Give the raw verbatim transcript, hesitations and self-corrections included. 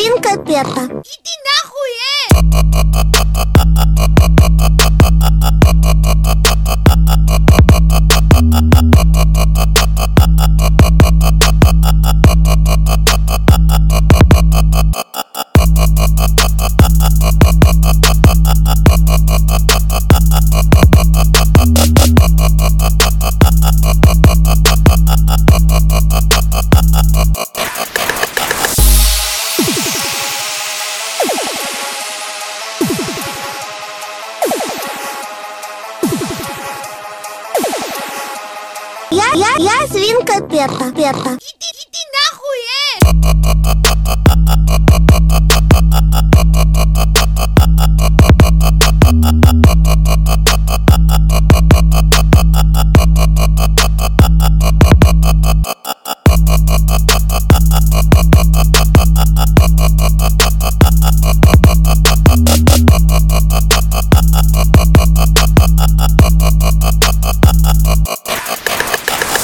свинка Пеппа. Иди нахуй, э! Я, я, я свинка Пеппа. Пеппа. Иди, иди нахуй, э!